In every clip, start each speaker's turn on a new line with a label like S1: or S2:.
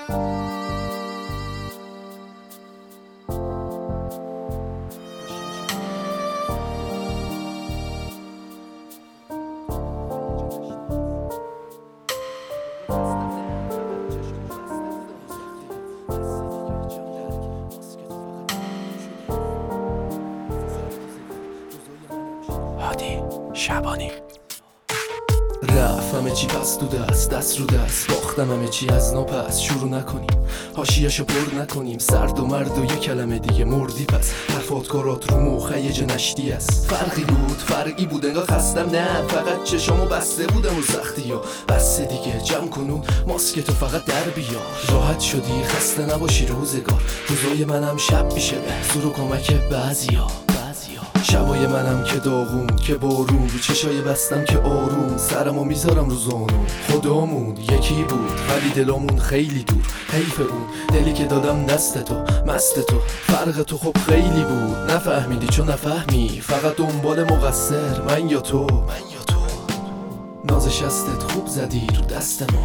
S1: هادی شبانی رفت همه چی پس تو دست رو دست باختم همه چی از نو پس شروع نکنیم حاشیه‌شو پر نکنیم سرد و مرد و یه کلمه دیگه مردی پس حرفات کارات رو مخیج نشتی است فرقی بود انگار خستم نه فقط چشامو بسته بودم و سختی و بسته دیگه جمع کنون ماسکتو فقط در بیار راحت شدی خسته نباشی روزگار روزای منم شب میشه به زور و کمک بعضیا شبای منم که داغون که بارون رو چشای بستم که آروم سرمو میذارم رو زانو خدامون یکی بود ولی دلامون خیلی دور حیف اون دلی که دادم دست تو مست تو فرق تو خب خیلی بود نفهمیدی چون نفهمی فقط دنبال مقصر من یا تو ناز شستت خوب زدی رو دست ما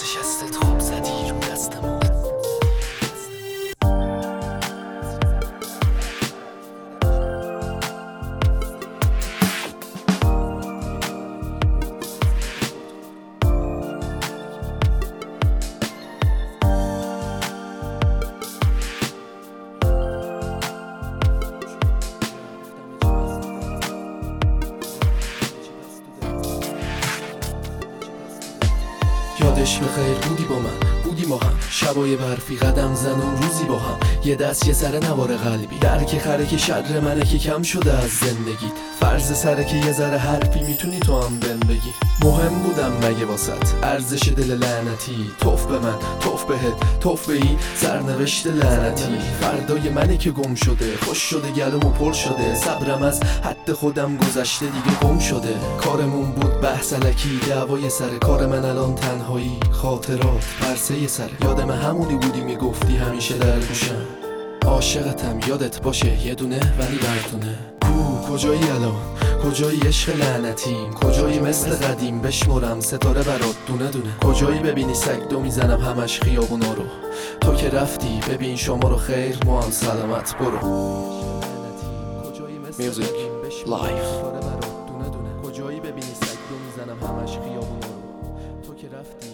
S1: یادش بخیر بودی با من بودی ما هم شبای برفی قدم زن و روزی با هم یه دست یه سر نوار قلبی درک خره که شر منه که کم شده از زندگیت فرض سره که یه ذره حرفی میتونی تو هم بهم بگی مهم بودم مگه واسط ارزش دل لعنتی توف به من توف بهت توف به این سرنوشت لعنتی فردای منه که گم شده خوش شده گلومو پر شده صبرم از حد خودم گذشته دیگه گم شده کارمون بود بحث الکی دعوای سر کار من الان تنهایی خاطرات پرسه سر یادم همونی بودی میگفتی همیشه در گوشم عاشقتم یادت باشه یه دونه ولی بردونه کجایی الان کجایی عشق لعنتیم کجایی مثل قدیم بشمرم ستاره برات دونه دونه کجایی ببینی سگ دو میزنم همش خیابونا رو تو که رفتی ببین شما رو خیر ما هم سلامت برو میوزیک لایف کجایی ببینی سگ دو میزنم همش خیابونا رو تو که رفتی